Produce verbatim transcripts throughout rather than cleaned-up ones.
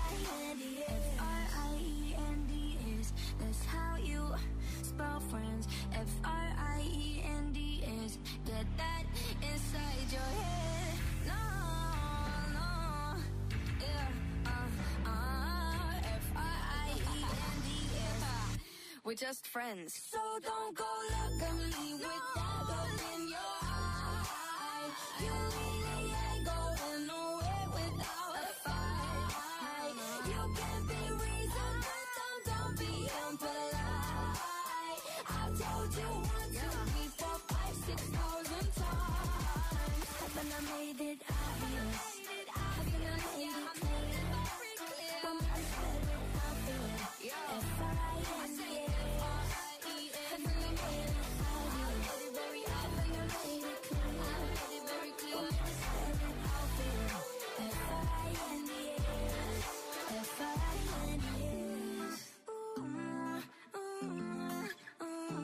I N D S. F R I E N D S. That's how you spell friends. F R I E N D S. Get that inside your head. No, no, yeah, uh, uh, F R I E N D S. We're just friends. So don't go look at me with that look in your eye. You really ain't going nowhere without a fight. You can be reasoned, but don't, don't be impolite. I've told you one, two, three, four, five, six thousand times. Haven't I made it obvious? Haven't I made it clear? I'm gonna spell it out there. F R I N D S. Haven't I made it obvious? Haven't I made it clear? I'm gonna spell it out there. F R I N D S. F R I N D S. Ooh, ooh, ooh,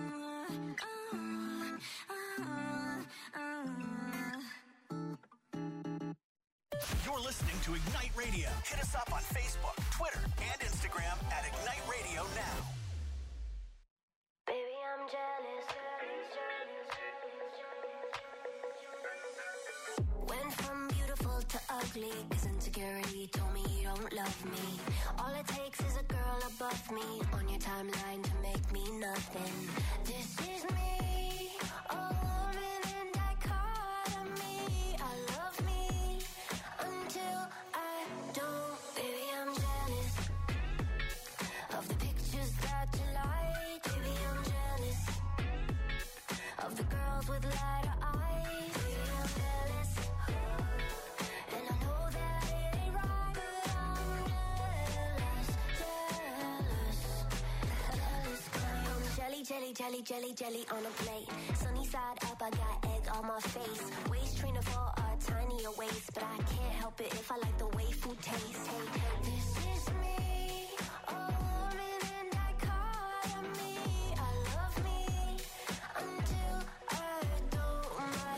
uh, uh, uh. You're listening to Ignite Radio. Hit us up on Facebook, Twitter, and Instagram at Ignite Radio Now. Baby, I'm jealous. Went from beautiful to ugly, 'cause insecurity told me you don't love me. All it takes is a girl above me on your timeline to make me nothing. This is me, all in dichotomy. I love me until I don't. Baby, I'm jealous of the pictures that you like. Baby, I'm jealous of the girls with lighter eyes. Baby, I'm jealous, and I know that it ain't right, but I'm jealous, jealous, jealous. I'm jelly, jelly, jelly, jelly, jelly on a plate. Sunny side up, I got egg on my face. Waist trainer for a tinier waist, but I can't help it if I like the way food tastes. Hey, hey, this is me, all in dichotomy. I love me until I don't. My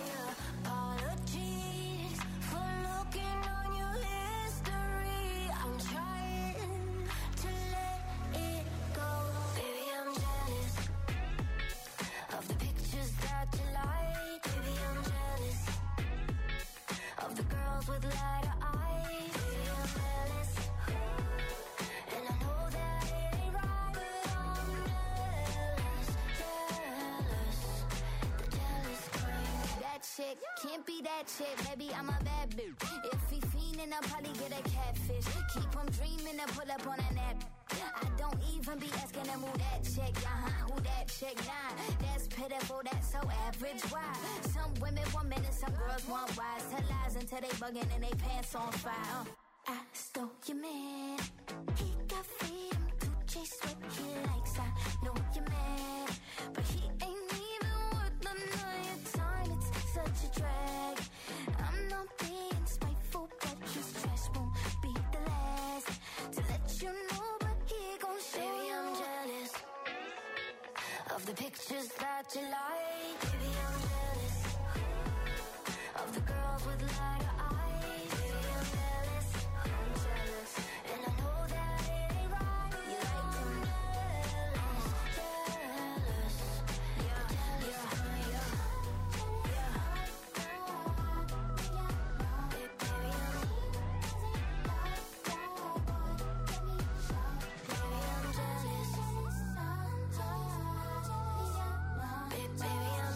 apologies for looking on your history. I'm trying to let it go. Baby, I'm jealous of the pictures that you like. Baby, I'm jealous of the girls with lighter eyes. Baby, I'm jealous, and I know that it ain't right, but I'm jealous, jealous, the jealous kind. That chick can't be that chick, baby, I'm a bad bitch. If he fiendin', I'll probably get a catfish. Keep him dreamin' and pull up on a nap. I don't even be asking him who that chick, uh-huh, who that chick, nah. That's pitiful, that's so average, why? Some women want men and some girls want wise. Tell lies until they bugging and they pants on fire. I stole your man, he got freedom to chase what he likes. I know you're mad, but he ain't even worth none of your time. It's such a drag. I'm not being spiteful, but his trash won't be the last to let you know, but he gon' show. Baby, I'm jealous of the pictures that you like. Baby, I'm jealous of the girls with lighter eyes. Baby, I'm jealous, I'm jealous, and I know that it ain't right. You like them jealous, jealous, yeah, yeah, yeah, yeah. Baby, baby, I'm baby, I'm jealous. Baby, baby, I'm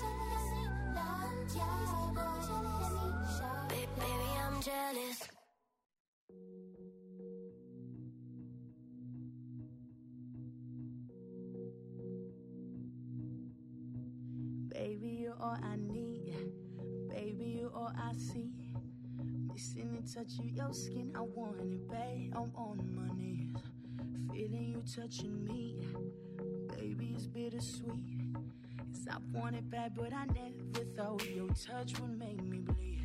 Baby, baby, I'm jealous. Baby, you're all I need. Baby, you're all I see. Missing the touch of your skin, I want it, babe. I'm on my knees, feeling you touching me. Baby, it's bittersweet. 'Cause I want it bad, but I never thought your touch would make me bleed.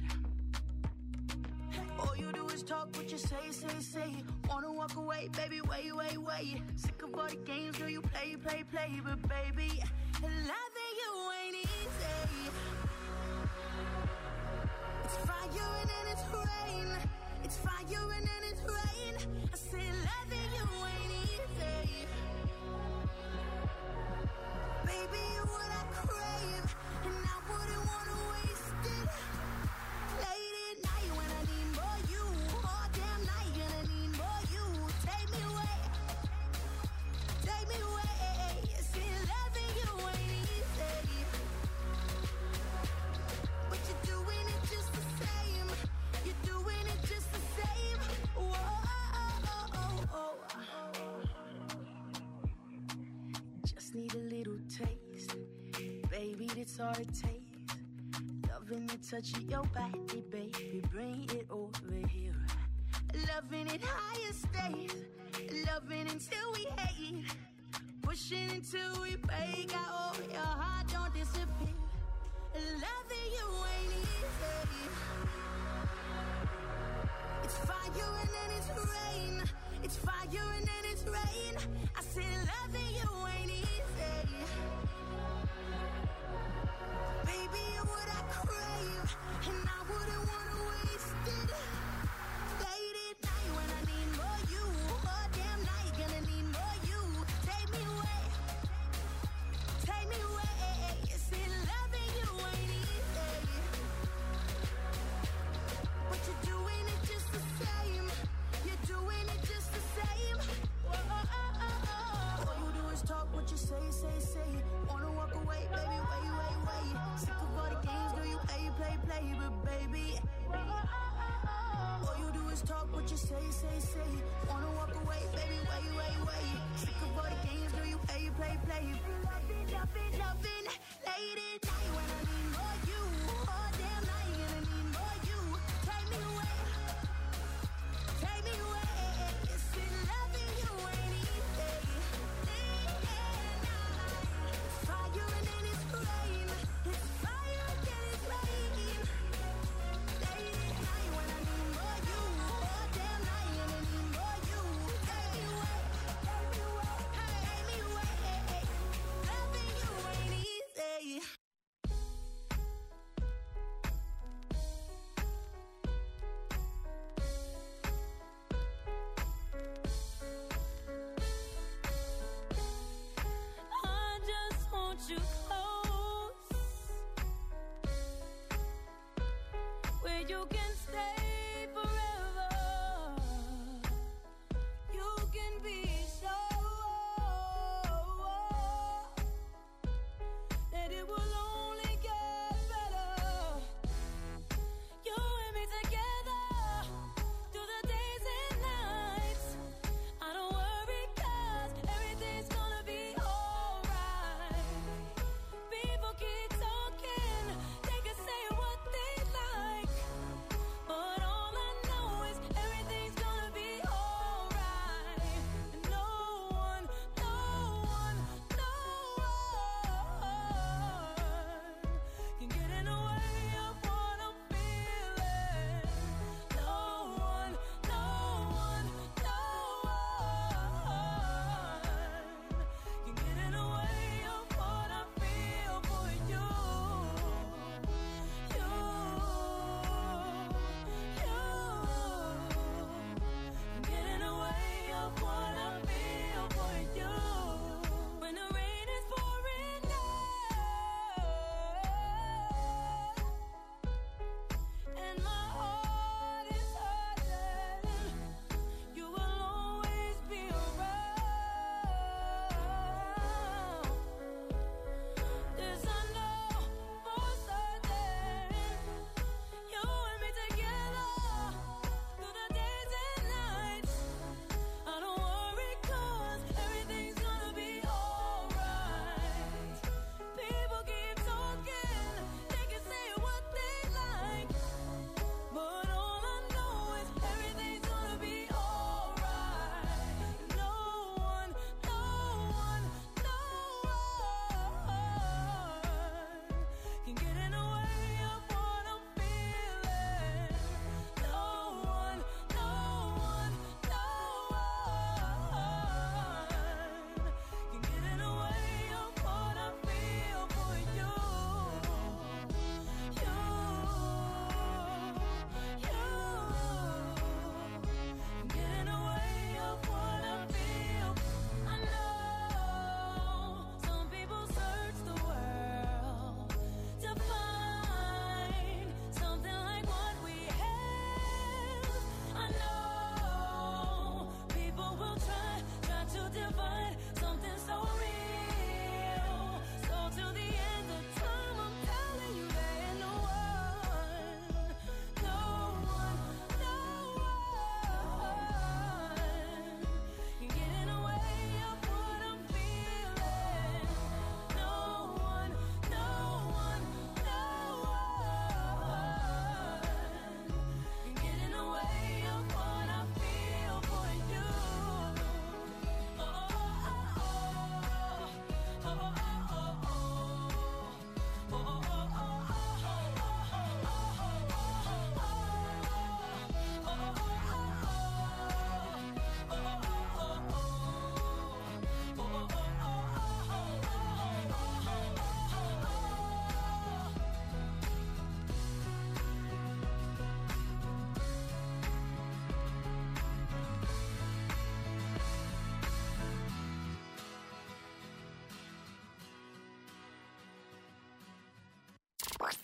All you do is talk what you say, say, say. Wanna walk away, baby, wait, wait, wait. Sick of all the games, girl, you play, play, play. But baby, loving you ain't easy. It's fire and then it's rain. It's fire and then it's rain. I said loving you ain't easy. Baby, you're what I crave, and I wouldn't wanna waste it. Late at night when I need more you, all damn night gonna need more you. Take me away, take me away. See, loving you ain't easy, but you're doing it just the same. You're doing it just the same. Whoa, oh, oh, oh. Just need a little taste, baby, that's all it takes. Loving the touch of your body, baby, bring it over here. Loving it higher stays, loving until we hate, pushing until we break out. Oh, your heart don't disappear. Loving you ain't easy. It's fire and then it's rain. It's fire and then it's rain. I said loving you ain't easy. Baby, you're what I crave, and I wouldn't wanna waste it. Late at night when I need more you, all damn night gonna need more you. Take me away, take me away. See, loving you ain't easy, but you're doing it just the same. You're doing it just the same. Whoa, oh, oh, oh. All you do is talk what you say, say, say. Wanna walk away, baby, wait, wait, wait. Sick of all the games, do you play, play, play, but baby. Whoa, oh, oh, oh. All you do is talk what you say, say, say. Wanna walk away, baby, wait, wait, wait. Sick of all the games, do you play, play, play. Loving, loving, loving. Late at night when I need more you, all damn night gonna need more you. Take me away, take me away. See, loving you ain't easy. Day and night, it's fire and then it's rain. It's fire and then it's rain. Late at night when I need more you, all damn night gonna need more you.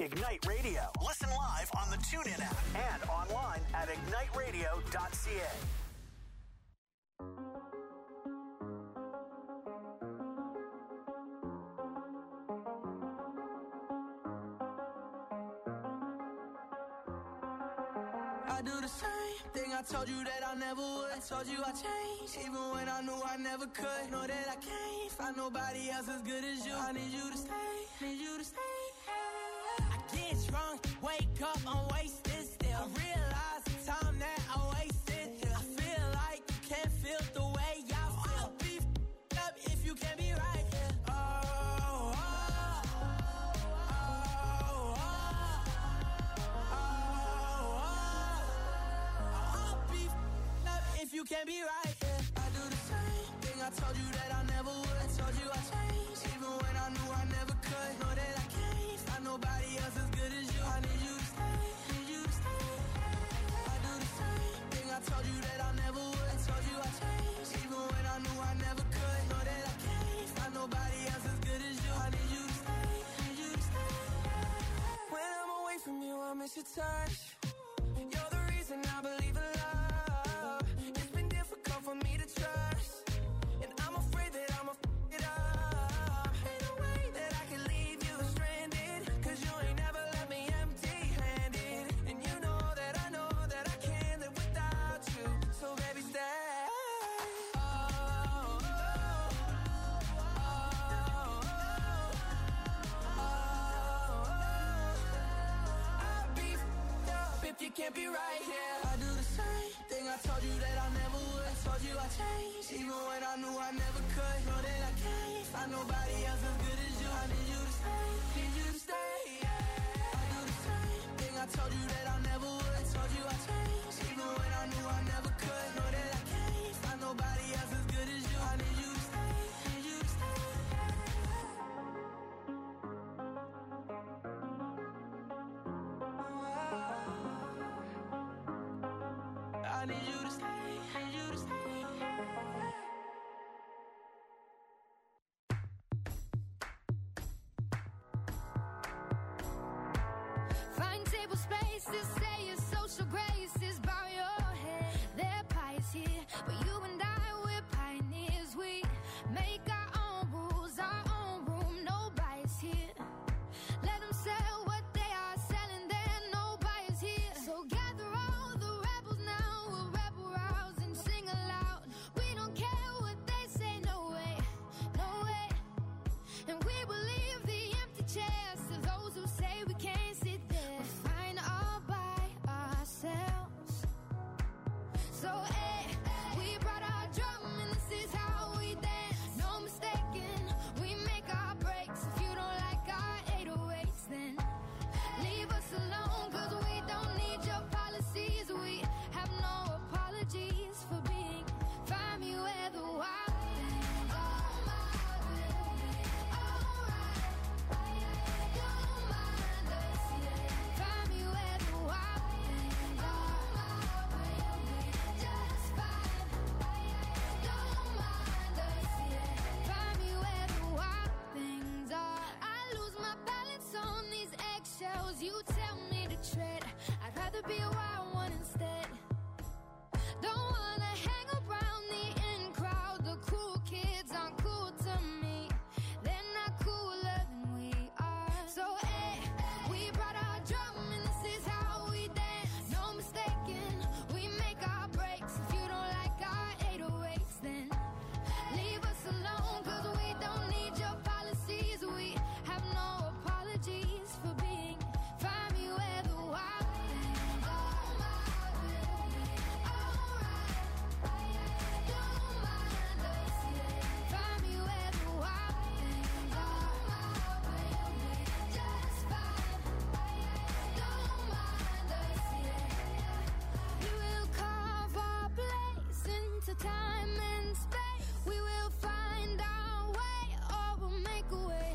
Ignite Radio. Listen live on the TuneIn app and online at ignite radio dot c a. I do the same thing I told you that I never would. I told you I changed, even when I knew I never could. Know that I can't find nobody else as good as you. I need you to stay, need you to stay. I get drunk, wake up, I'm wasted still. I realize the time that I wasted here. I feel like you can't feel the way I feel. I'll be f***ed up if you can't be right here. Oh, oh, oh, oh, oh, oh. I'll be f***ed up if you can't be right here. I do the same thing I told you that I never would. I told you I changed, even when I knew I never could. Know that I can't find nobody else as good as you. I need you to stay, need you to stay. I do the same thing I told you that I never would. I told you I changed, even when I knew I never could. Know that I can't find nobody else as good as you. I need you to stay, need you to stay. When I'm away from you, I miss your touch. You're the reason I believe in love. It's been difficult for me to trust, and I'm afraid that I'ma f*** it up. Ain't no way that I can leave you stranded, cause you ain't never left me empty-handed. And you know that I know that I can't live without you. So baby, stay. Oh, oh, oh, oh, oh, oh. I'll be f***ed up if you can't be right here. I do the same thing I told you that I never would. I told you I changed, even when I knew I never could. Know that I can't find nobody else as good as you. I need you to stay, need you to stay. I do the same thing I told you that I never would. I told you I changed, even when I knew I never could. Know that I can't find nobody else as good as you. I need you to stay, need you to stay. I need you to stay, need you to stay. Find table spaces, say your social graces, bow your head. They're pious here, but you and I, we're pioneers. We make our own rules, our own room, no bias here. Let them sell what they are selling, there no bias here. So gather all the rebels now, we'll rebel rouse and sing aloud. We don't care what they say, no way, no way. And we will leave the empty chairs to those who say we can't sit there. We're fine all by ourselves. So, eh, we brought our drum and this is how we dance. No mistaking, we make our breaks. If you don't like our eight oh eights, then leave us alone, cause we don't need your policies. We have no apologies for being. Find me where the wild things are. Don't mind us, yeah. Find me where the wild things are. Just fine. Don't mind us, yeah. Find me where the wild things are. I lose my balance on these eggshells. You tell me to tread. I'd rather be a wild one instead. Don't wanna hang around the in crowd. The cool kids aren't cool to me. They're not cooler than we are. So, eh, we brought our drum and this is how we dance. No mistaking, we make our breaks. If you don't like our eight oh eights, then leave us alone, cause we don't need your policies. We have no apologies for being. Find me where the wild things are. Don't mind us, yeah. Find me where the wild things are. Just fine. Don't mind us, yeah. We will carve our place into time and space. We will find our way, or we'll make a way.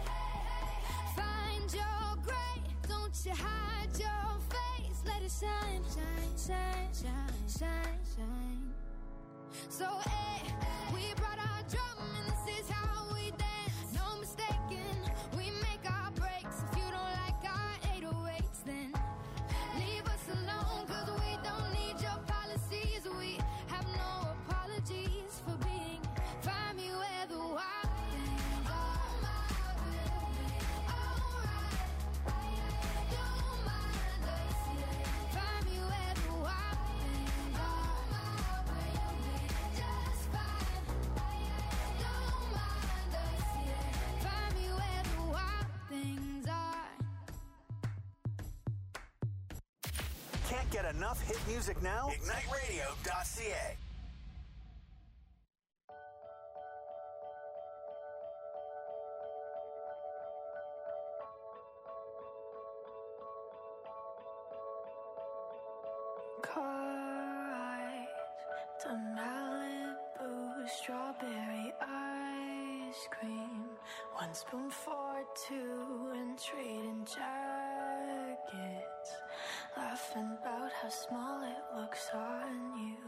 Find your gray, don't you hide your face. Let it shine, shine, shine, shine, shine, shine. So, eh, we brought our drum and this is how we dance. No mistaking, we make our breaks. If you don't like our Can't get enough hit music now? ignite radio dot c a. Car ride to Malibu, strawberry ice cream, one spoon for two, and trading jackets, laughing about how small it looks on you.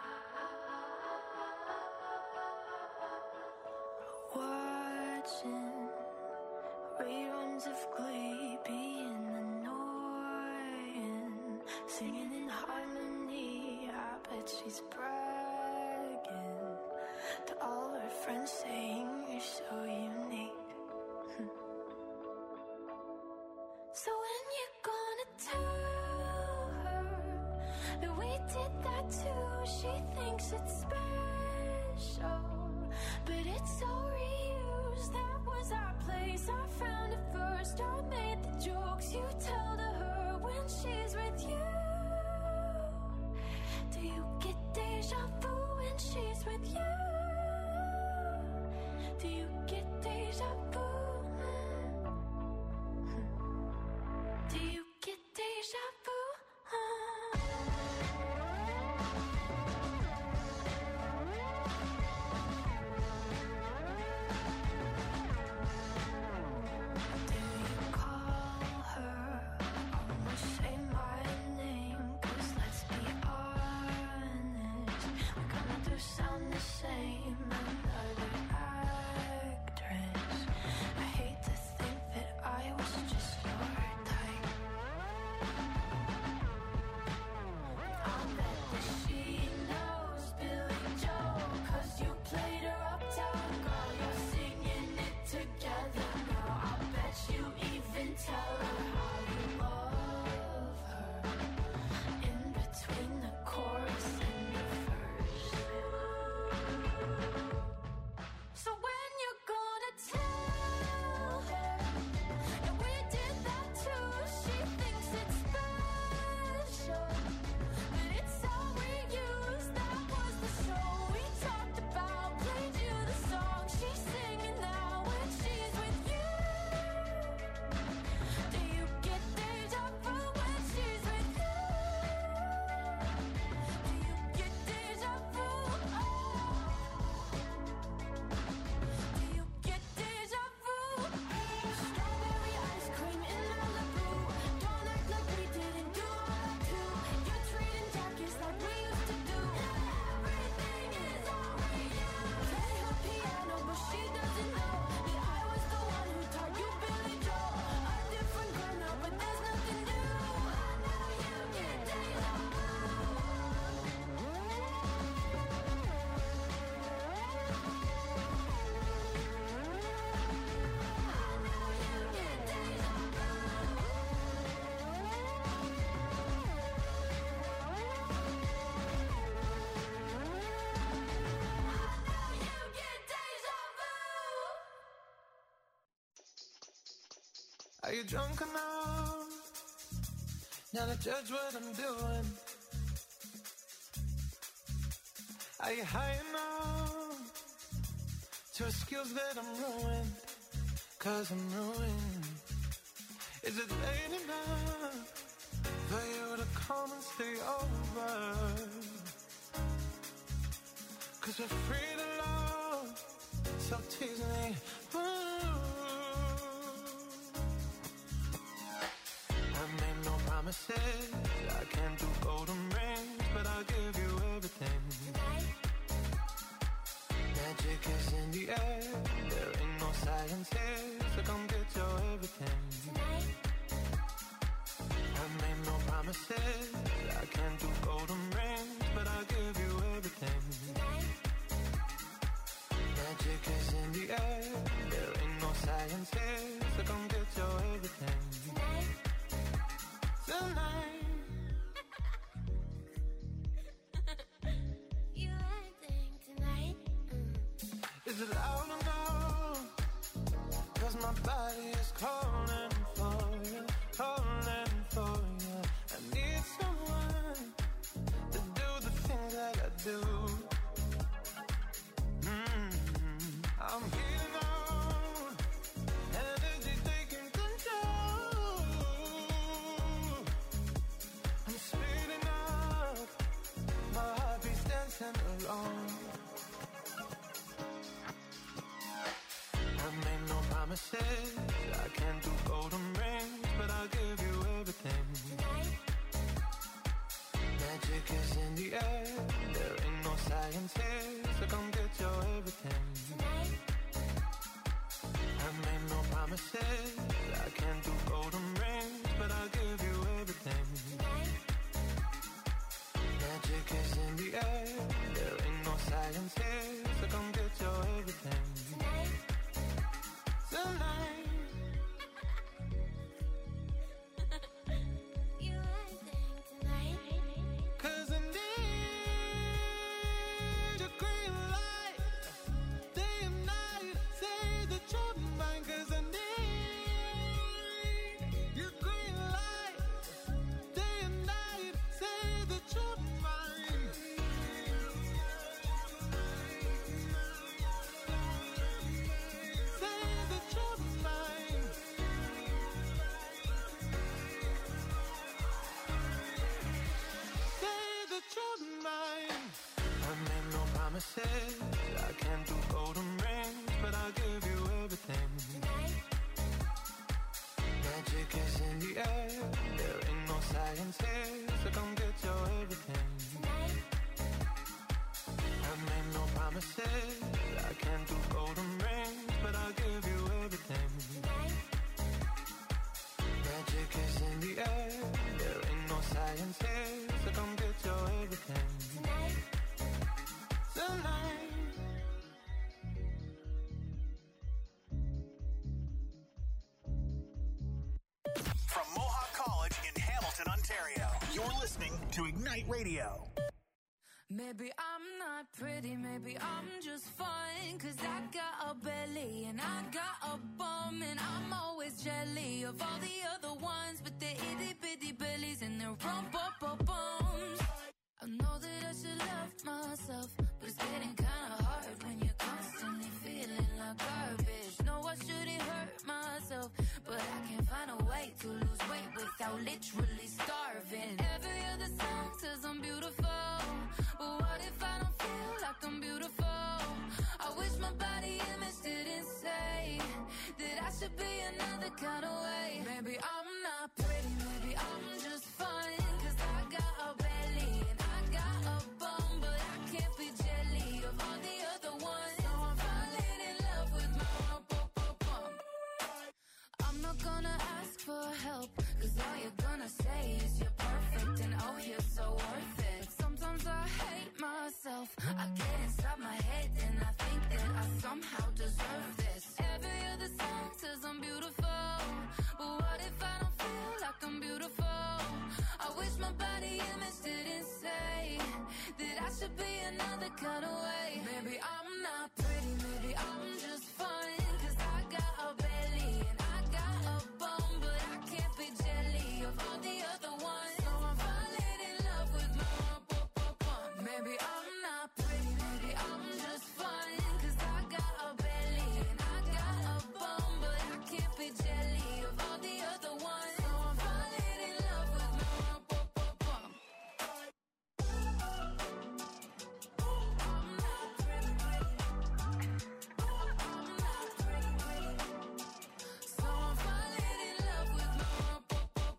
Watching reruns of Glee, being annoying, singing in harmony. I bet she's bragging to all her friends, saying you're so unique. So when you gonna tell her that we did that too? She thinks it's special, but it's all reused. That was our place, I found it first. I made the jokes you tell to her when she's with you. Do you get deja vu when she's with you? Do you get deja vu? Do you get deja vu? Do you call her? Almost say my name, 'cause let's be honest, we kinda do sound the same. Another actress. I hate to think that I was just your type. I'll bet that she knows Billy Joel, 'cause you played her uptown girl. You're singing it together now. I'll bet you even tell her how you love her in between the chorus and the verse. So when you're gonna tell her that we did that too? She thinks it's special, but it's all we use. That was the show we talked about. Played you the song she's singing now when she's with you. Do you get deja vu when she's with you? Do you get deja vu? Oh. Do you get deja vu? Strawberry ice cream in Malibu. Don't act like we didn't do all that too. You're trading jackets like we used to do. Everything is all we use. Play her piano, but she doesn't know that I was the one who taught you Billy Joel. A different girl now, but there's nothing new. I know you get deja vu. Are you drunk enough now to judge what I'm doing? Are you high enough to excuse that I'm ruined? 'Cause I'm ruined. Is it late enough for you to come and stay over? 'Cause we're free to love, so tease me. Ooh. I made no promises, I can't do golden rings, but I'll give you everything. Magic is in the air, there ain't no science here, so come get your everything. I made no promises, I can't do golden rings, but I'll give you everything. Magic is in the air, there ain't no science here, so come get your everything. Tonight. You acting tonight? Mm. Is it loud enough? 'Cause my body is calling for you, calling for you. I need someone do. Mm-hmm. I'm healing on, energy taking control. I'm speeding up, my heart beats dancing alone. I made no promises, I can't do golden rings, but I'll give you everything. Magic is in the air, there ain't no science here, so come get your everything. I made no promises, I can't do golden rings, but I'll give you everything. Magic is in the air, there ain't no science here, so come get your everything. Tonight. You anything tonight? Cause I need a green light, day and night, say that you're mine. Cause I need your green light, day and night, say that you're mine. Say that you're mine. Say that you're mine. I made no promises, I can't do golden rings, but I'll give you everything. Magic is in the air, there ain't no science here, so come get your everything. I made no promises, I can't do golden rings, but I'll give you everything. Magic is in the air, there ain't no science here, so come get your everything. Tonight. From Mohawk College in Hamilton, Ontario, you're listening to Ignite Radio. Maybe I'm not pretty, maybe I'm just fine. Cause I got a belly and I got a bum, and I'm always jelly of all the other ones with their itty bitty bellies and their rump up bums. I know that I should love myself, but it's getting kinda hard when you're constantly feeling like garbage. No, I shouldn't hurt myself, but I can't find a way to lose weight without literally starving. Every other song says I'm beautiful, but what if I don't feel like I'm beautiful? I wish my body image didn't say that I should be another kind of way. Maybe I'm not pretty, maybe I'm just fine. Cause I got a belly and I got a bum, but I can't be jelly of all the other ones. So I'm falling in love with my rump up up bum. I'm not gonna ask for help, cause all you're gonna say is you're perfect and oh you're so worth it. Sometimes I hate myself, I get inside my head and I think that I somehow deserve this. Every other song says I'm beautiful, but what if I don't feel like I'm beautiful? I wish my body image didn't say that I should be another kind of way. Maybe I'm not pretty, maybe I'm just fine. Cause I got a belly and I got a bum, but I can't be jelly of all the other ones. So I'm falling in love with my rump up up bum. Maybe I'm not pretty, maybe I'm just fine. Cause I got a belly and I got a bum, but I can't be jelly of all the other ones. So I'm falling in love with my rump up up bum. I'm not pretty, pretty. I'm not pretty, pretty. So I'm falling in love with my rump up up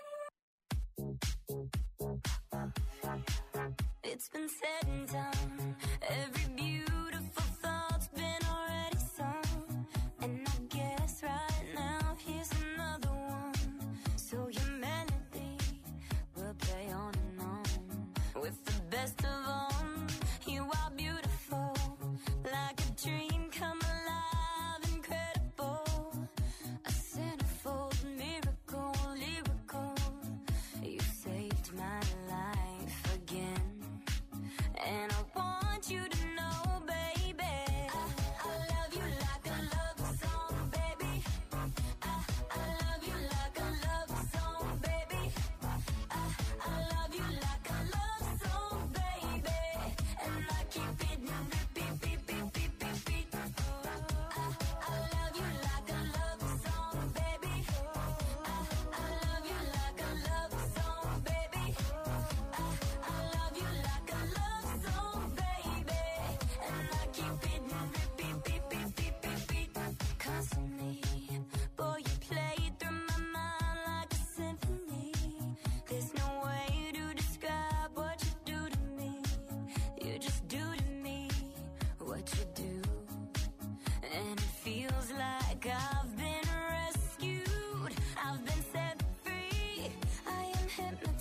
bum. It's been said and done. Every beautiful thought's been already sung. And I guess right now here's another one. So your melody will play on and on. With the best of them, you are beautiful. Like a dream come alive, incredible. A centerfold miracle, lyrical. You saved my life again. And I want you to know, baby, I, I love you like a love song, baby. I, I love you like a love song, baby. I, I love you like a love song, baby.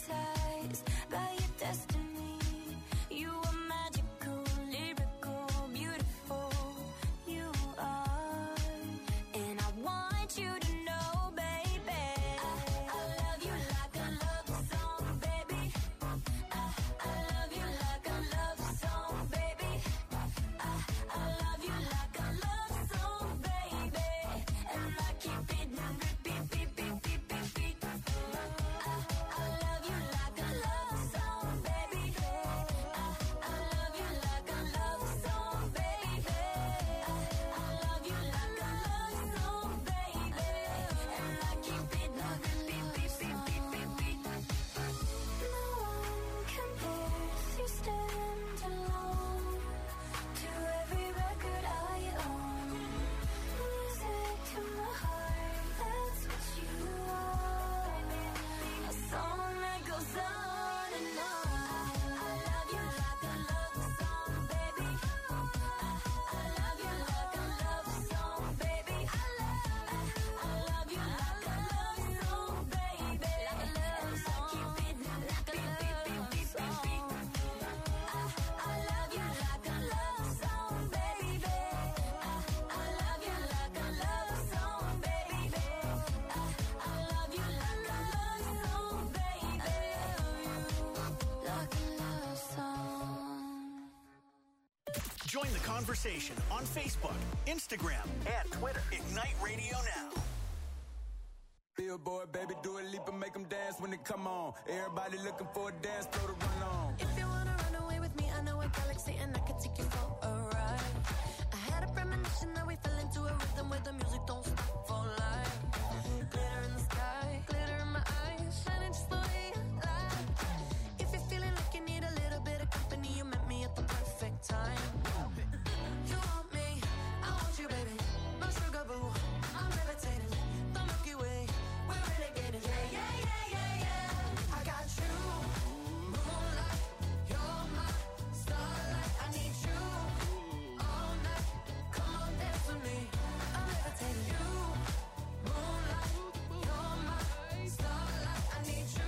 hypnotized by your destiny. You are magical, lyrical, beautiful. You are, and I want you to know, baby, I, I love you like a love song, baby. I, I love you like a love song, baby. I, I love you like a love song, baby. And I keep it on repeat, beat, beat, beat, beat, beat. I, I love you like a love song, baby. I, I love you like a love song, baby. I, I love you like a love song, baby. And I keep it on repeat, beat, beat, beat, beat, beat. No one compares, you stand alone to every record I own. Music to my heart, that's what you are. A song that goes on and on. I love you like a love song, baby. I, I love you like a love song, baby. I love, I love you like a love song, baby. Like a love song. Keep it like a love song. I, I love you like a love song, baby. I, I love you like a love song, baby. I, I love you like a love song, baby. Like a love song. Join the conversation on Facebook, Instagram, and Twitter. Ignite Radio Now. Billboard, baby, do a leap and make them dance when they come on. Everybody looking for a dance floor to run on. If you wanna run away with me, I know a galaxy and I can take you for a ride. I had a premonition that we fell into a rhythm where the music don't stop for life. Glitter in the sky, glitter in my eyes, shining just the way I like. If you're feeling like you need a little bit of company, you met me at the perfect time. You want me, I want you, baby. My sugar boo, I'm levitating. The Milky Way, we're renegading. Yeah, yeah, yeah, yeah, yeah. I got you, moonlight. You're my starlight. I need you all night. Come on, dance with me. I'm levitating. You, moonlight. You're my starlight. I need you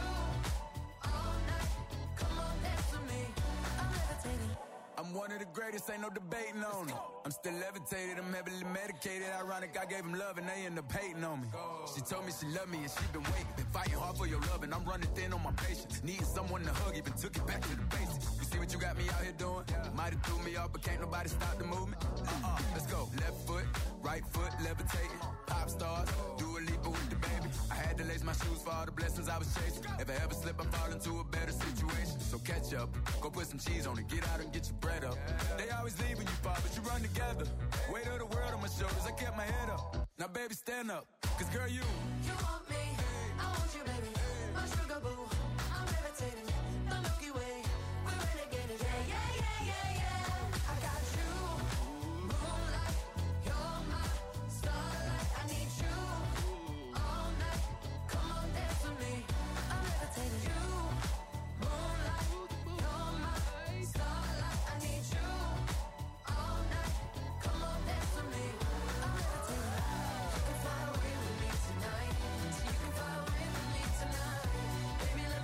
all night. Come on, dance with me. I'm levitating. I'm one of the greatest, ain't no debating on it. I'm still levitated, I'm heavily medicated. Ironic, I gave him love and they end up hating on me. She told me she loved me and she been waiting. Been fighting hard for your love and I'm running thin on my patience. Needing someone to hug, even took it back to the basics. You see what you got me out here doing? Might have threw me off, but can't nobody stop the movement. Uh-uh, let's go. Left foot, right foot, levitating. Pop stars, do a leap with the baby. I had to lace my shoes for all the blessings I was chasing. If I ever slip, I fall into a better situation. So catch up, go put some cheese on it, get out and get your bread up. They always leave when you fall, but you run together. Weight of the world on my shoulders, I kept my head up. Now baby, stand up, cause girl, you You want me, I want you, baby. My sugar boo, I'm levitating. The Milky Way, we're renegading. Yeah, yeah, yeah, yeah, yeah. I got you, moonlight. You're my starlight. I need you all night. Come on, dance with me. I'm levitating. You, moonlight. You're my starlight. I need you all night. Come on, dance with me. I'm levitating. You can fly away with me tonight. So you can fly away with me tonight. Baby,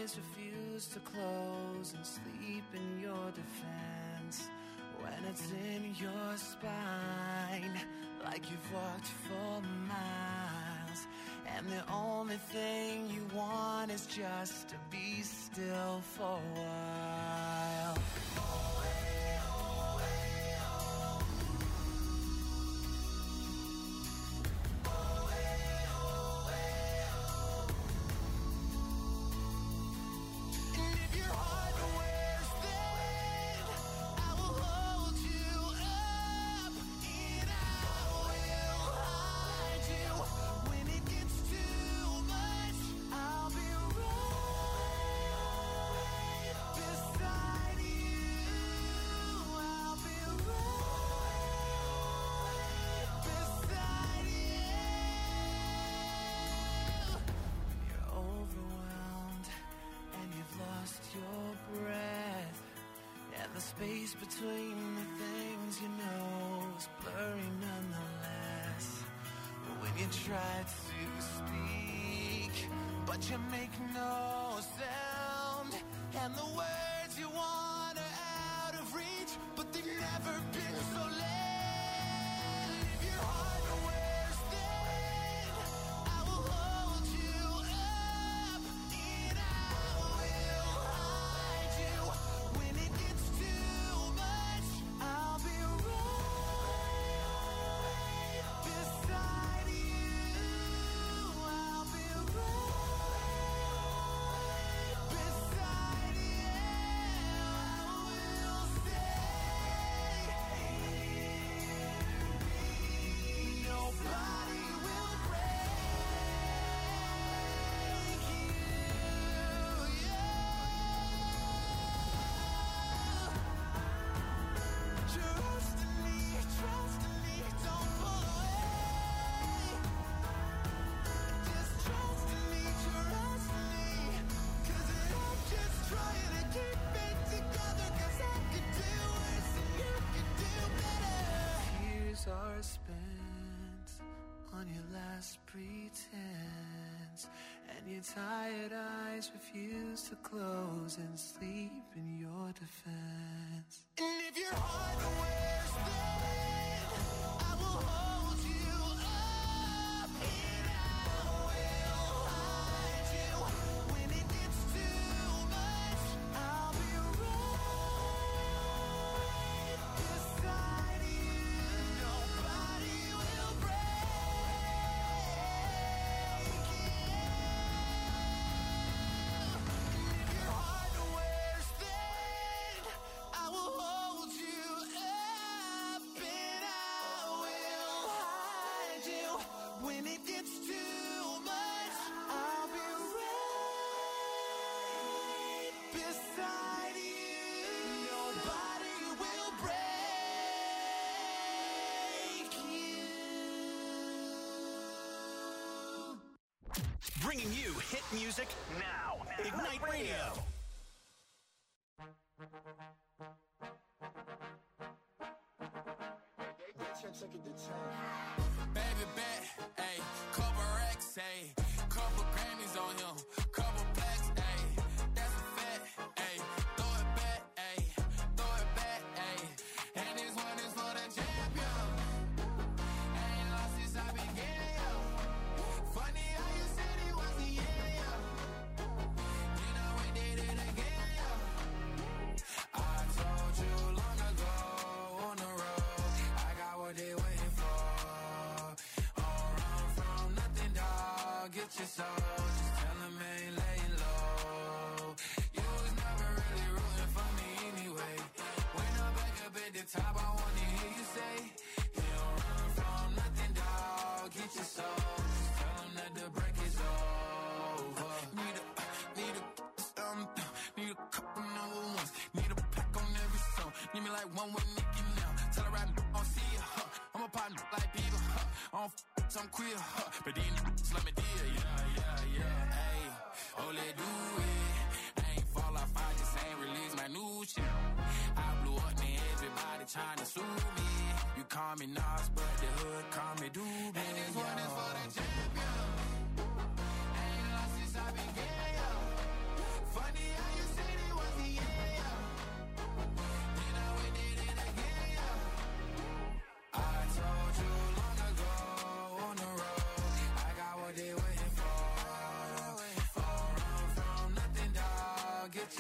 eyes refuse to close and sleep in your defense. When it's in your spine, like you've walked for miles, and the only thing you want is just to be still for a while. Oh, hey, oh, hey, oh. Oh, hey, oh, hey, oh. And if your heart wears thin, I will hold you up, and I will hide you. When it gets too much, I'll be right beside you. I'll be right beside you. You're overwhelmed and you've lost your breath, and the space between the things you know is blurry nonetheless. When you try to speak, but you make no sound, and the words you want are out of reach, but they've never been so loud. If your heart wears thin, I will hold you up, and I will hide you. When it gets too much, I'll be right beside you. I'll be right beside you. I will stay. Nobody will break you. Trust in me, trust in me, don't pull away. Just trust in me, trust in me, 'cause I'm just trying to keep it together, 'cause I could do worse and you could do better. Tears are spent on your last pretense, and your tired eyes refuse to close and sleep in your defense. And if your heart wears thin, I will hold you up, and I will hide you. When it gets too much, I'll be right beside you. Nobody will break you. If your heart wears thin, I will hold you up, and I will hide you. When it gets too much, I'll be right beside you. Nobody will break you. Bringing you hit music now. Ignite Radio. Baby bet, ayy, couple racks, ayy, couple Grammys on him, couple blacks, ayy, that's a fact, ayy, throw it back, ayy, throw it back, ayy, and this one is for the champion. Ain't lost since I began, yo. Funny how you said it was the end, yo. You know we did it again, yo. I told you long ago on the road, I got what they waiting for. Don't run from nothing, dog. Get your soul. Just tell them ain't laying low. You was never really rooting for me anyway. When I'm back up at the top, I wanna hear you say, you don't run from nothing, dog. Get your soul. Just tell them that the break is over. Need a, need a, um, need a couple number ones. Need a pack on every song. Need me like one with Nicki now. Tell her I don't see it, huh? I'm a partner like Bieber, huh? I don't f***, I'm queer, huh? But these n***s let me deal, yeah, yeah, yeah. Ayy, oh, let do it. I ain't fall off, I just ain't release my new shit. I blew up, man, everybody trying to sue me. You call me Nas, but the hood call me Doobie. And this one is for the champion. Ain't lost since I began, yo.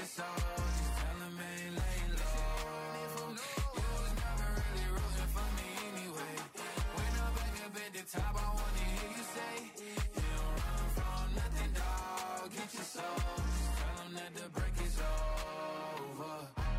soul. Just tell him I ain't laying low. You was never really rooting for me anyway. When I'm back up at the top, I wanna hear you say, you don't run from nothing, dog. Get your soul. Just tell him that the break is over.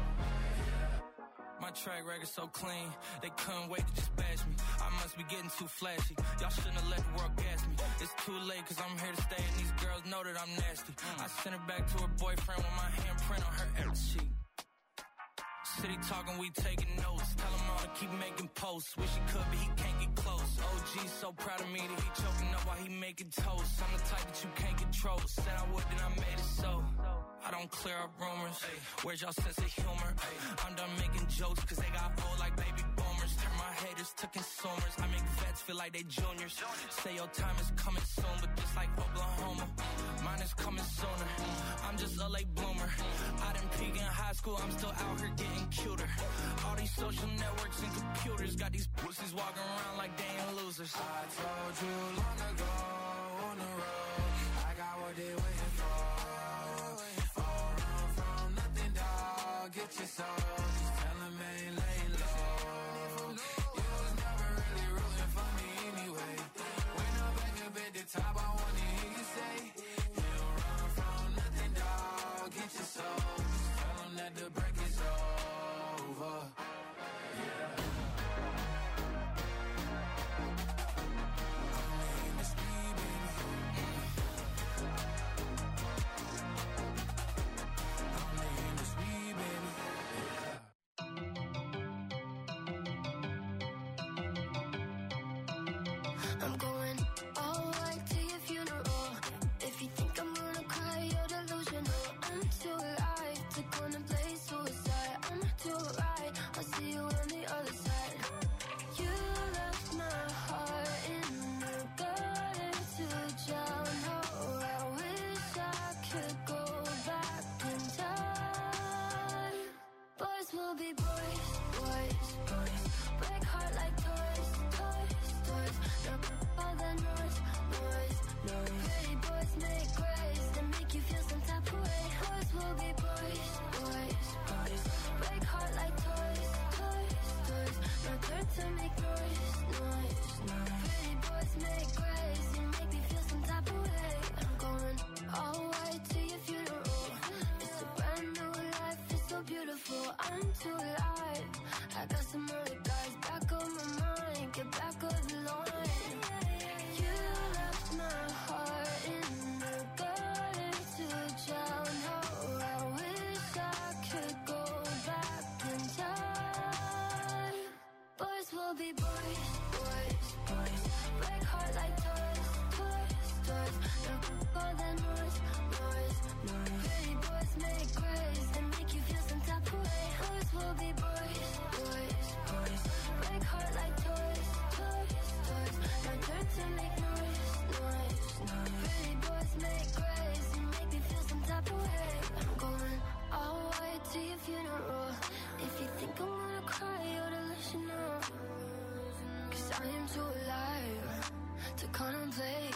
My track record so clean, they couldn't wait to just bash me. I must be getting too flashy. Y'all shouldn't have let the world gas me. It's too late cause I'm here to stay and these girls know that I'm nasty. I sent her back to her boyfriend with my handprint on her ass cheek. City talking, we taking notes. Tell him all to keep making posts. Wish he could, but he can't get close. O G's so proud of me that he choking up while he making toast. I'm the type that you can't control. Said I would, then I made it so. I don't clear up rumors. Where's y'all sense of humor? I'm done making jokes cause they got old like baby boomers. Turn my haters to consumers. I make vets feel like they juniors. Say your time is coming soon, but just like Oklahoma, mine is coming sooner. I'm just a late bloomer. I didn't peak in high school, I'm still out here getting cuter. All these social networks and computers got these pussies walking around like they ain't losers. I told you long ago on the road, I got what they waiting for. All run from nothing, dog. Get your soul. Just tell him I ain't laying low. You was never really rooting for me anyway. When I'm back up at the top, I wanna hear you say, you don't run from nothing, dog. Get your soul. Just tell him that the break is over. Yeah. I'm going all white to your funeral. If you think I'm gonna cry, you're delusional. I'm too alive to contemplate suicide. I'm too right, I'll see you on the other side. You left my heart in the gutter to drown. Oh, I wish I could go back in time. Boys will be boys, boys, boys. Break heart like toys, toys, toys. No, all the noise, noise, noise. Pretty boys make grace that make you feel some type of way. Boys will be boys, boys, boys. Break heart like toys, toys, toys. No turn to make noise, noise, noise. Pretty boys make grace and make me feel some type of way. I'm going all white to your funeral. It's a brand new life, it's so beautiful. I'm too alive. I got some other guys back on my mind. Get back on the line. You left my heart in the gutter to drown. Oh, I wish I could go back in time. Boys will be boys, boys, boys. Break heart like toys, toys, toys. No, all the noise, noise, noise. Pretty boys make grace and make you feel some type of way. Boys will be boys, boys, boys. Break heart like toys, toys, toys. No turn to make noise, noise, noise. Pretty boys make grace and make me feel some type of way. I'm going all white to your funeral. If you think I'm gonna cry, you're delusional. Cause I am too alive to contemplate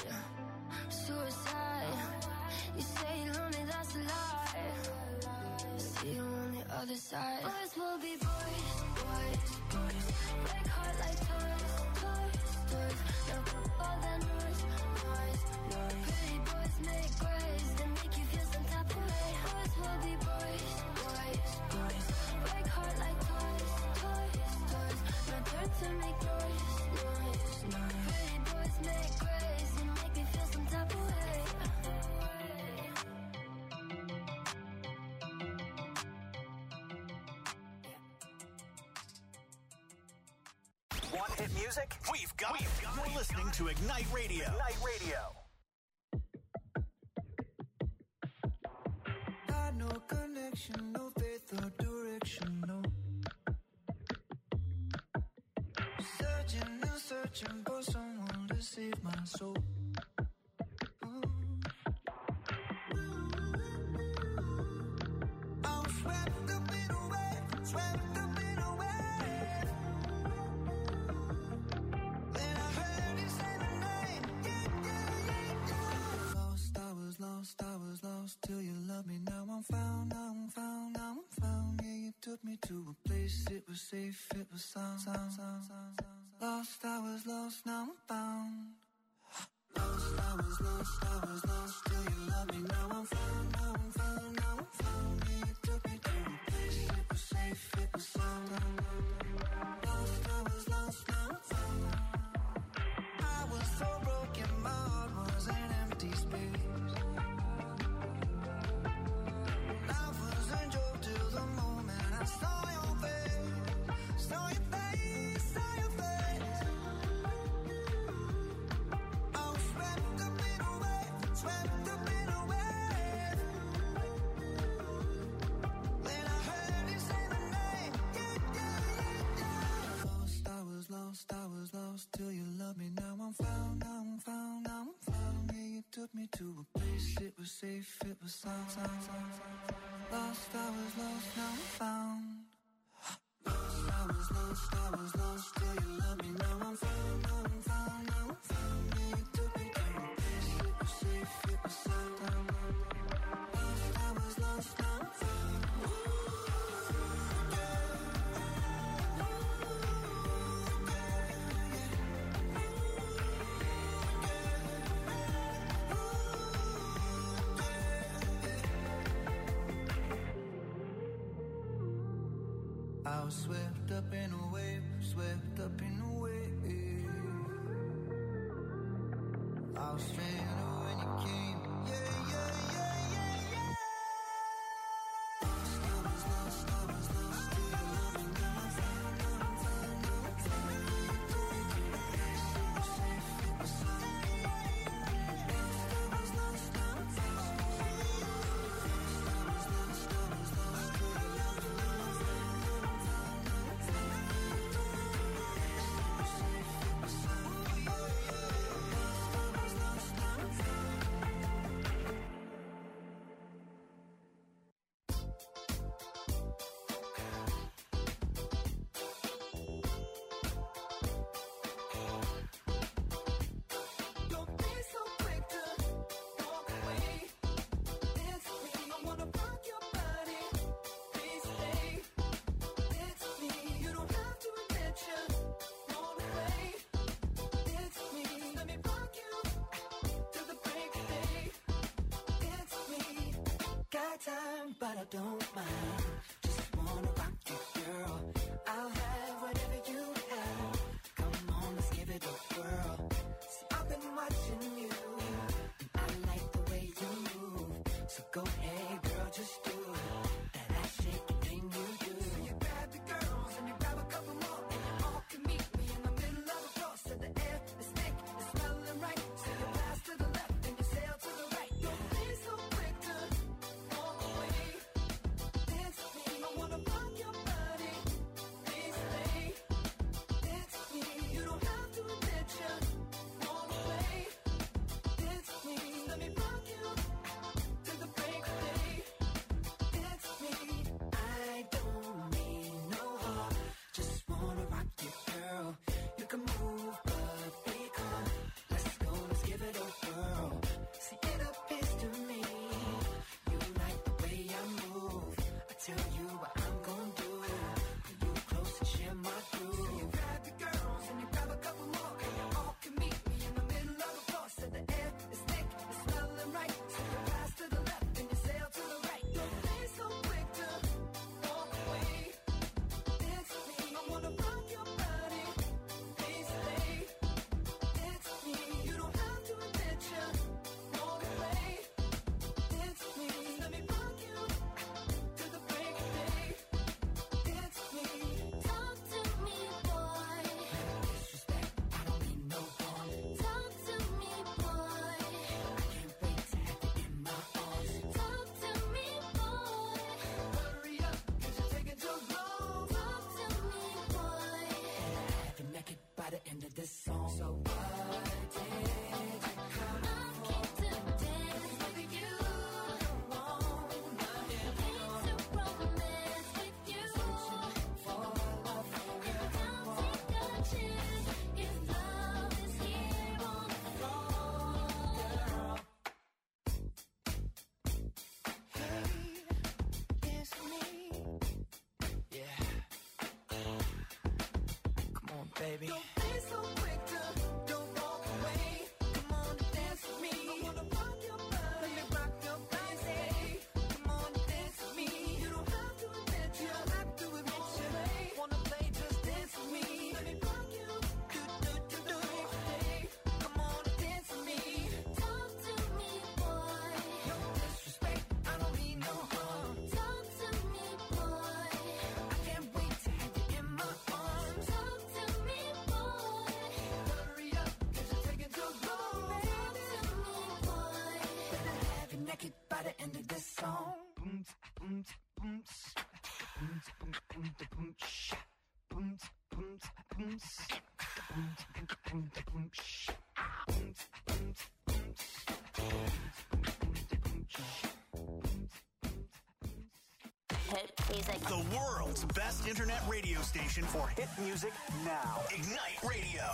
suicide. You say you're lonely, that's a lie. See you on the other side. Boys will be boys, boys, boys. Break heart like toys, toys, toys. No, all that noise, noise, noise. Pretty boys make grace that make you feel some type of way. Boys will be boys, boys, boys. Break heart like toys, toys, toys. No turn to make noise, noise, noise. Pretty boys make grace and make me feel some type of way. Want hit music? We've got We've it. Got You're it. listening to Ignite Radio. Ignite Radio. Got no connection, no faith or direction, no. Searching and searching for someone to save my soul. I'm swept up in a wave, swept up in a wave. Then I heard you say my name, yeah, yeah, yeah, yeah. Lost, I was lost, I was lost till you loved me. Now I'm found, I'm was safe, it was sound, sound, sound, sound, sound. Lost, I was lost, now I'm found. Lost, I was lost, I was lost till you love me. Now I'm found, now I'm found, now I'm found. Yeah, you took me to a place, it was safe, it was sound. Lost, I was lost, now I'm found. I was so broken, my heart was an empty space. Life was a joke till the moment I saw your face, saw your face, saw your face. I was swept up in a wave, swept up in a wave. Then I heard you say my name, yeah, yeah, yeah, yeah. Lost, I was lost, I was lost till you loved me. Now I'm found, now I'm found, now I'm found. Yeah, you took me to a place, it was safe, it was sound, sound, sound, sound. Lost, I was lost, now I'm found. Lost, I was lost, I was lost till you love me. Now I'm found, now I'm found, now I'm found. Yeah, you took me to a place, it was safe, it was sound, sound, sound. Lost, I was lost, now I'm found. I was swept up in a wave, swept up in a wave. I was stranded when you came, yeah, yeah, yeah, yeah, yeah. Lost, I was lost, I was lost till you love me. Now I'm found, now I'm found, now I'm found. You took me to a place, it was safe, it was sound. Lost, I was lost, now I'm found. Lost, I was lost, I was lost till you love me. Now I'm found, now I'm found, now I'm found. You took me to a place, it was safe, it was sound. Lost, I was lost, now I'm found. Don't be so quick to walk away. It's me, I wanna rock your body. Please stay. It's me, you don't have to admit you want away. It's me, let me rock you till the break of day. It's me, got time, but I don't mind. Just wanna rock you, girl. I'll have whatever you have. Come on, let's give it a whirl. See, I've been watching you, and I like the way you move. So go ahead, girl, just do it. That ass shaking thing you do. So you grab the girls and you grab a couple more, and you all can meet me in the middle of the floor. So the air is thick, it's smelling right. So you pass to the left and you sail to the right. Don't be so quick to walk away. It's me, I wanna rock your body. Please stay. It's me, you don't have to admit you want away. It's me, let me rock you till the break of song. Boom, boom, boom, boom, boom, boom, boom, sha. Boom, boom, boom, boom, boom, boom, boom, sha. Boom, boom, boom, boom, sha. Hit music. The world's best internet radio station for hit music now. Ignite Radio.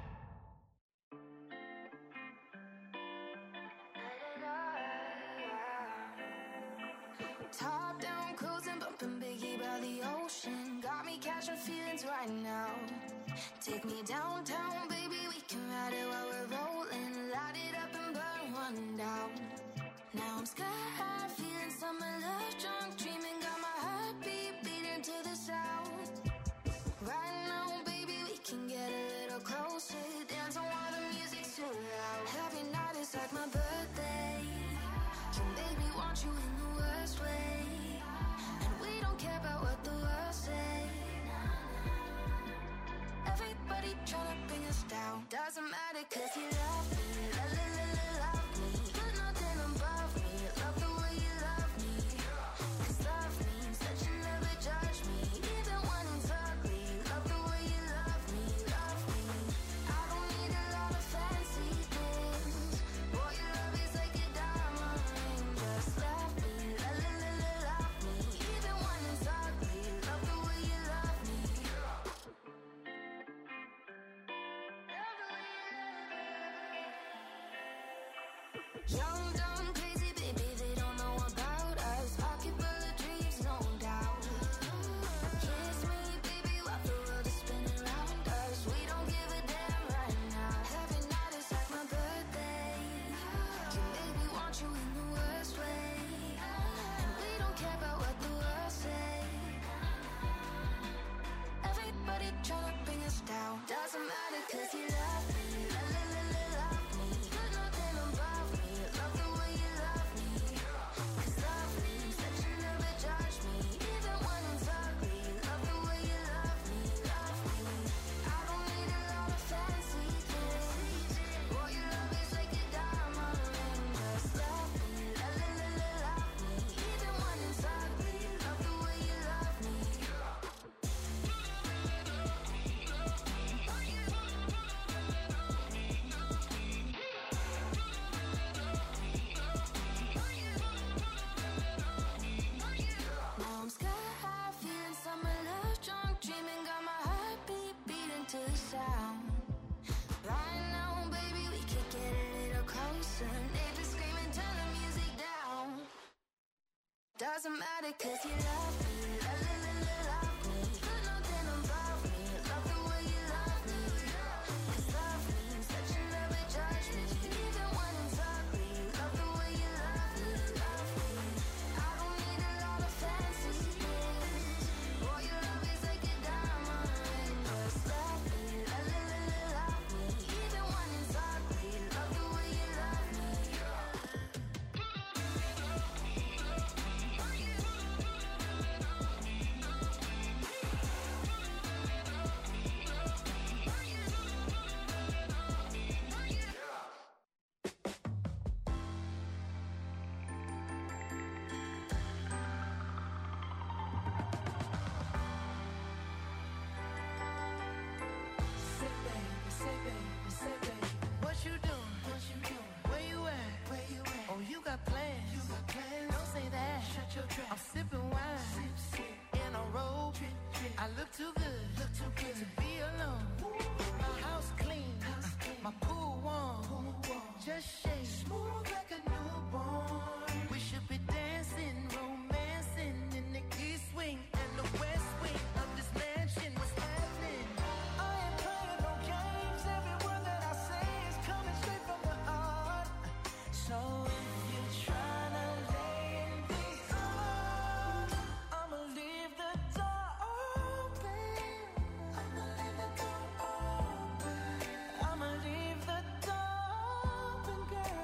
Top down, cruising, bumping Biggie by the ocean. Got me catching feelings right now. Take me downtown, baby, we can ride it while we're rolling. Light it up and burn one down. Now I'm sky high, feeling summer love, drunk, dreaming, got my heartbeat beating to the sound. Right now, baby, we can get a little closer. Dance on while the music's too loud. Every night is like my birthday. Can baby want you in the worst way, and we don't care about what the world say. Everybody tryna bring us down. Doesn't matter cause you love me, la la la la love me. Put nothing above me, love the way you love me. Cause love means that you never judge me, even when it's ugly. Love the way you love me, love me. I don't need a lot of fancy things. Boy, your love is like a diamond ring. Just love me, la la la la love me. Even when it's ugly, love the way you love me. Young, dumb, crazy, baby, they don't know about us. Pocket full of dreams, no doubt. Kiss me, baby, while the world is spinning around us. We don't give a damn right now. Every night is like my birthday. Can baby want you in the worst way, and we don't care about what the world say. Everybody tryna bring us down. Doesn't matter cause you love me, la la la la love me. Put nothing above me, love the way you love me. Cause love means that you never judge me, even when it's ugly. Love the way you love me, love me. I don't need a lot of fancy things. Boy, your love is like a diamond ring. Just love me, la la la la love me. Even when it's ugly, love the way you love me. Now I'm sky high, feeling summer love, drunk, dreaming, got my heartbeat beating to the sound. Right now, baby, we could get a little closer. Neighbors screaming, turn the music down. Doesn't matter cause you love me, la la la la love me. Put nothing above me, love the way you love me. Cause love means that you never judge me, even when it's ugly. Love the way you love me, love me. I don't need a lot of fancy things. Boy, your love is like a diamond ring. Just love me, la la la la love me. Even when it's ugly, love the way you love me. Say baby, say baby, say baby. What you doing? What you doing? Where you at? Where you at? Oh, you got plans? You got plans? Don't say that. Shut your trap. I'm sipping wine, sip, sip. In a robe. Trip, trip. I look too good, look too good to be alone. My house clean, house clean. My pool warm, pool warm. Just shake smooth like a newborn. We should be dancing, romancing in the east wing and the west wing of this mansion. What's happening? I ain't playing no games. Every word that I say is coming straight from the heart. So if you're tryna lay in these arms, I'ma leave the door open. I'ma leave the door open. I'ma leave the door open, girl.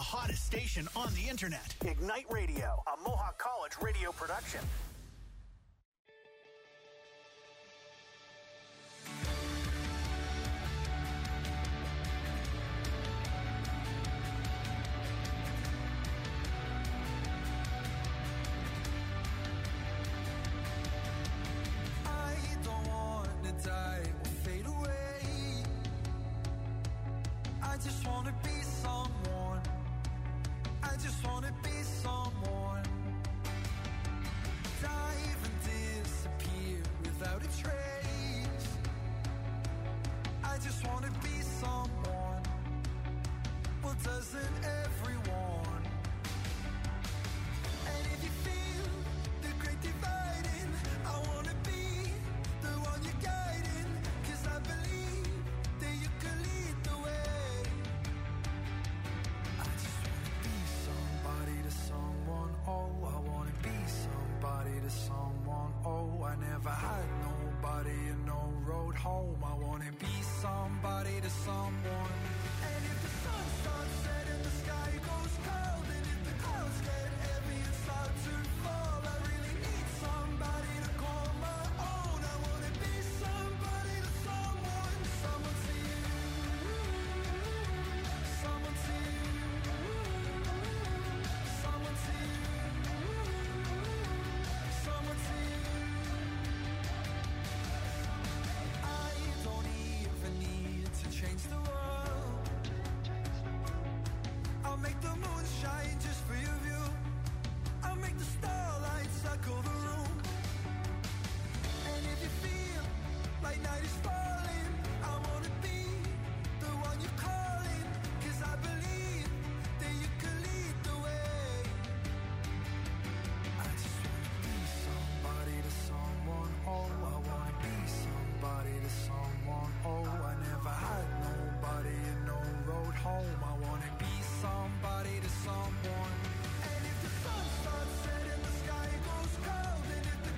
hottest station on the internet. Ignite Radio, a Mohawk College radio production. Home. I wanna be somebody to someone.